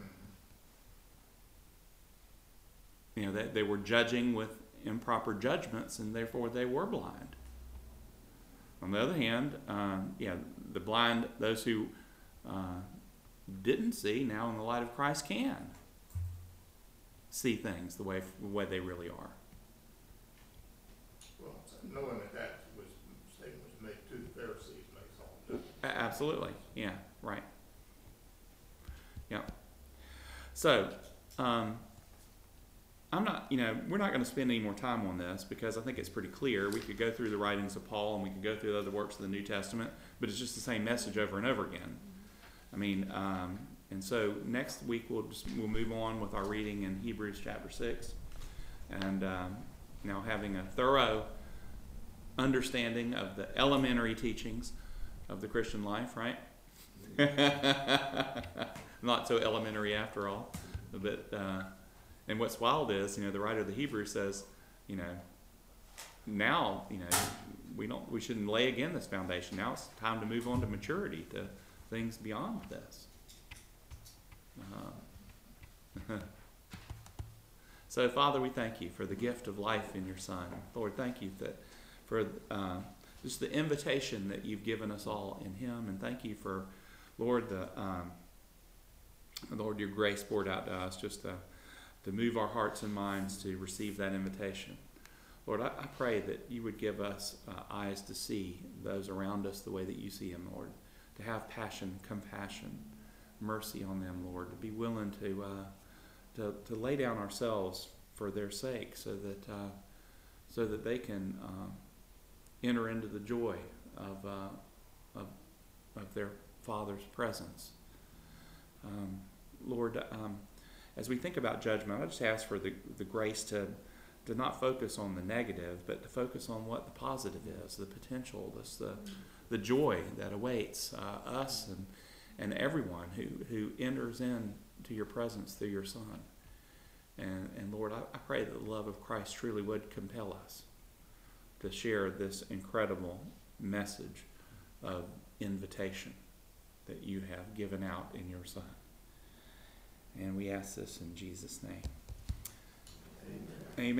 You know, they, they were judging with improper judgments, and therefore they were blind. On the other hand, um, yeah, the blind, those who uh, didn't see, now in the light of Christ can see things the way the way they really are. Well, knowing that that was statement was made to the Pharisees makes all the difference. A- Absolutely, yeah, right. Yeah. So, um, I'm not, you know, we're not going to spend any more time on this because I think it's pretty clear. We could go through the writings of Paul and we could go through the other works of the New Testament, but it's just the same message over and over again. I mean, um, and so next week we'll just, we'll move on with our reading in Hebrews chapter six, and um, now having a thorough understanding of the elementary teachings of the Christian life, right? Not so elementary after all, but. Uh, And what's wild is, you know, the writer of the Hebrews says, you know, now, you know, we don't, we shouldn't lay again this foundation. Now it's time to move on to maturity, to things beyond this. Uh, so, Father, we thank you for the gift of life in your Son. Lord, thank you that for uh, just the invitation that you've given us all in Him, and thank you for, Lord, the um, Lord, your grace poured out to us, just to. to move our hearts and minds to receive that invitation. Lord, I, I pray that you would give us uh, eyes to see those around us the way that you see them, Lord, to have passion, compassion, mercy on them, Lord, to be willing to uh, to, to lay down ourselves for their sake so that uh, so that they can uh, enter into the joy of, uh, of, of their Father's presence. Um, Lord, um, as we think about judgment, I just ask for the, the grace to, to not focus on the negative, but to focus on what the positive is, the potential, this, the, the joy that awaits uh, us and, and everyone who, who enters into your presence through your Son. And, and Lord, I, I pray that the love of Christ truly would compel us to share this incredible message of invitation that you have given out in your Son. And we ask this in Jesus' name.